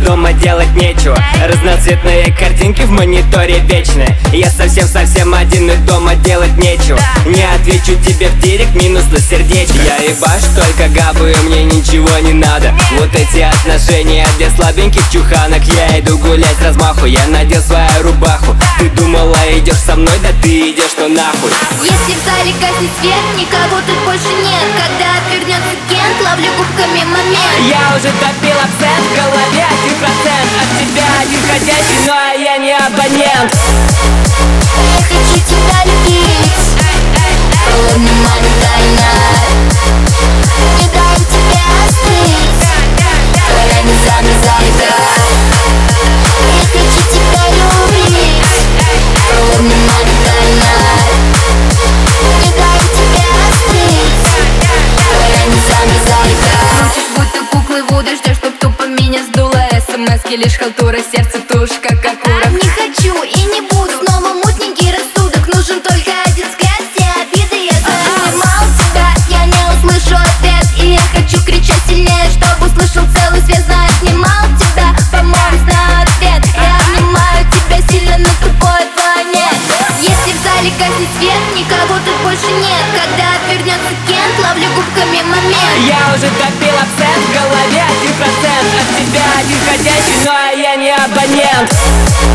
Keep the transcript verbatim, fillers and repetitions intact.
дома делать нечего. Разноцветные картинки в мониторе вечные. Я совсем-совсем один и дома делать нечего. Не отвечу тебе в директ, минус на сердечко. Я ебаш только габы, мне ничего не надо. Вот эти отношения для слабеньких чуханок. Я иду гулять с размаху, я надел свою рубаху. Ты думала, идешь со мной, да ты идешь, ну нахуй. Если в зале гаснет свет, никого тут больше нет. Когда отвернется Кент, ловлю губками момент. Я уже топил абсент, в голове один процент. От тебя один ходящий, но я не абонент. Я хочу тебя любить, холодно моментально. Не дам тебе остыть, твоя не замерзает. Я хочу тебя любить, холодно моментально. Не дам тебе остыть, твоя не замерзает. Крутишь будто куклы Вуду, ждешь, чтоб тупо меня сдуло. СМСки лишь халтура, сердце тушь, как окурок. Не хочу и не буду, снова мутненький рассудок. Нужен только один взгляд, все обиды я занимал тебя. Я не услышу ответ, и я хочу кричать сильнее, чтобы услышал целый свет. Знаю, снимал тебя, по-моему, знаю ответ. Я обнимаю тебя сильно, но тупое твое нет. Если в зале гаснет свет, никого тут больше нет. Когда отвернется Кент, ловлю губками момент. Я уже топил абсент, в голове один процент. От тебя один ходящий, но я не абонент.